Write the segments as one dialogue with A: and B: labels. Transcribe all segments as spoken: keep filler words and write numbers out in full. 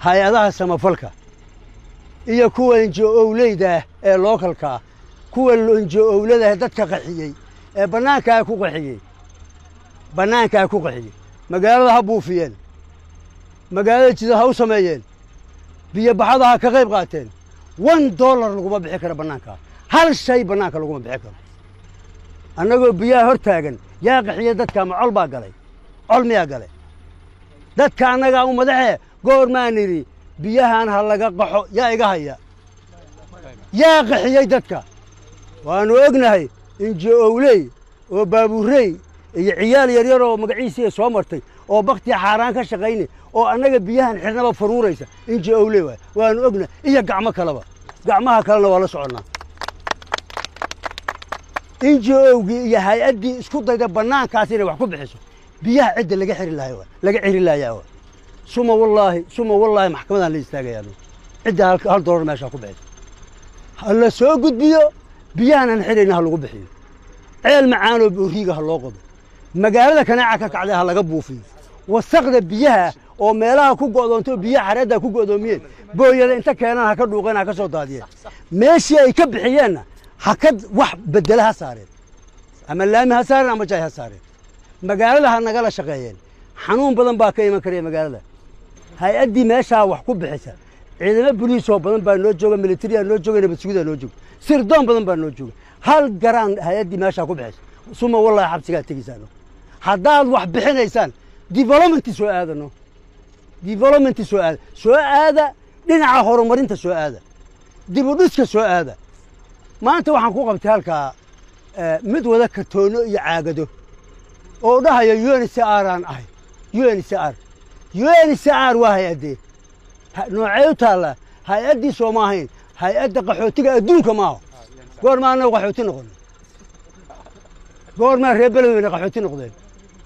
A: hay-adaha samafalka iyo kuwa injo owleyda ee localka kuwa injo owlada dadka qaxiyay ee banaanka ku qaxiyay banaanka ku qaxiyay magaalada ha buufiyeen magaalada jida ha u sameeyeen biyo baxada ha ka qayb qaateen one dollar laguma bixi karo banaanka hal shay banaanka laguma bixi karo annagoo biyaha hor taagan yaa qaxiyay dadka macol baa galay col miyaa galay dadka annaga u madaxee goor maa niri biyahan ha laga qaxo yaa iga haya yaa qaxiyay dadka waanu ognahay injo owley oo baabuurey iyo ciyaal yar yar oo magaciisa soo martay oo baqti xaraan ka shaqeynay oo annaga biyahan xirnaba faruuraysa injo owley waanu ognahay iyo gacmo kaleba gacmaha kalena waa la soconaa injo owgi iyo hay-adii isku dayda banaankaas inay wax ku bixiso biyaha cidda laga xiri lahayo laga xiri lahayo suma wallahi suma wallahi maxkamadan la istaagayaan cidda hal dollar meesha ku bixiso hal soo gudbiyo biyahan xirina lagu bixiyo ceel macaan oo buuriga loo qodo magaalada kanaaca ka kacday ha laga buufiyo wasaqda biyaha oo meelaha ku go'doonto biyaha xareeda ku go'doomiyeen booyada inta keenan ha ka dhuuqeen ha ka soo daadiyeen meeshii ay ka bixiyeen hakad wax bedelaha saareen ama laami ha saareen ama jay ha saareen magaalada ha nagala shaqeeyeen xanuun badan baa ka iman karay magaalada hay-adii meesha wax ku bixisa ciidamada booliis oo badan baa noo jooga military noo jooga nabad sugida noo jooga sirdoon badan baa noo jooga hal garaan hay-adii meesha ku bixisa suma wallahi xabsiga tagiisaan haddaad wax bixinaysaan development soo aadano development soo aad soo aada dhinaca horumarinta soo aada dib u dhiska soo aada maanta waxaan ku qabtay halka mid wada kartoono iyo caagado oo dhahayo U N H C R aan ahay U N H C R U N H C R waa hay-adee noocay u taala hay-adii Soomaaliyeed hay-adda qaxootiga adduunka maaha goor ma annagu qaxooti noqon goor ma reer beledweyne qaxooti noqdeen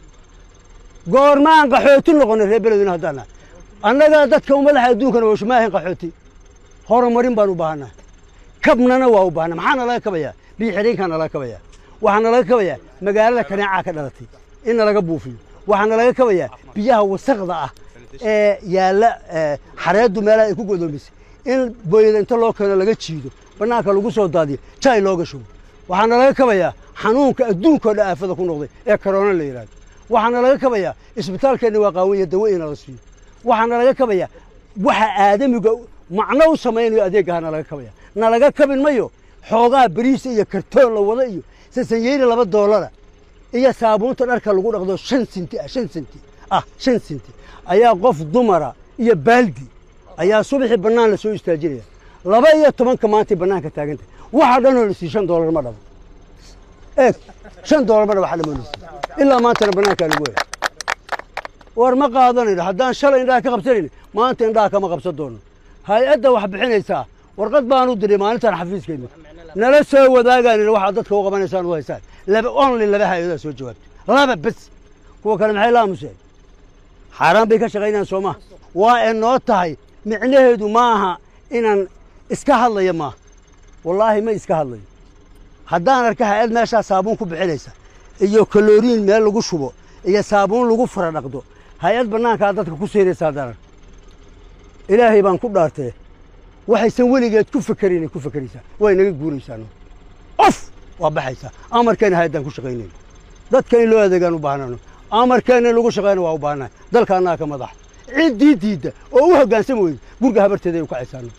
A: goor ma aan qaxooti noqon reer beledweyne hadana annaga dadka umadaha adduunka oo shumaahin qaxooti horumarin baan u baahnaa kabnana waa u baahnaa maxaana laga kabaya biyo xireenkana laga kabaya waxaana laga kabaya magaalada kanaaca ka dhalatay in laga buufiyo waxaana laga kabaya biyaha wasaqda ah ee yaala xareedu meelaha ay ku godoomisay in booyada inta loo keeno laga jiido banaanka lagu soo daadiyo jay looga shubo waxaana laga kabaya xanuunka adduunka dhaafada ku noqday ee corona la yiraahdo waxaana laga kabaya isbitaalkeena waa qaawiye dawo in la siiyo waxaana laga kabaya waxa aadamiga macno u sameeyo adeegana laga kabaya na laga kabin mayo xoogaa bariis iyo kartoon la wada iyo sasanyeeri laba dollar iyo saabuunta dharka lagu dhaqdo shan senti ah shan senti ah shan senti ayaa qof dumara iyo baaldi ayaa subaxii banaan la soo istaajinaya laba iyo toban ka maanta banaanka taaganta waxa dhan oo la sii shan dollar ma dhabo ee shan dollar ma dhabo waxa la moolisi ilaa maanta banaanka lagu weeyo war ma qaadanayno haddaan shalay indhaha ka qabsanayno maanta indhaha kama qabsan doono hay-adda wax bixinaysaa warqad baan u diray maalintan xafiiskeena nala soo wadaagaan waxa dadka u qabanaysaan u haysaan laba only laba hay-ada soo jawaabtay laba bas kuwa kale maxay la aamuseen xaraan bay ka shaqeynayaan Soomaa waa in noo tahay micnaheedu maaha inaan iska hadlayo ma wallahi ma iska hadlayo haddaan arka hay-ad meesha saabuun ku bixinaysa iyo kaloriin meel lagu shubo iyo saabuun lagu fara dhaqdo hay-ad banaanka dadka ku seeraysaa darar ilaahay baan ku dhaartay waxaysan weligeed ku fakareen ku fakaraysaa way naga guuraysaa of waa baxaysaa amarkeena hay'adan ku shaqeynay dadka in loo adeegan u baahnaan amarkeena lagu shaqeyn waa u baahnaa dalkaana ka madax cid diidida oo u hoggaansan weyn gurga habarteeda ay ku caysaan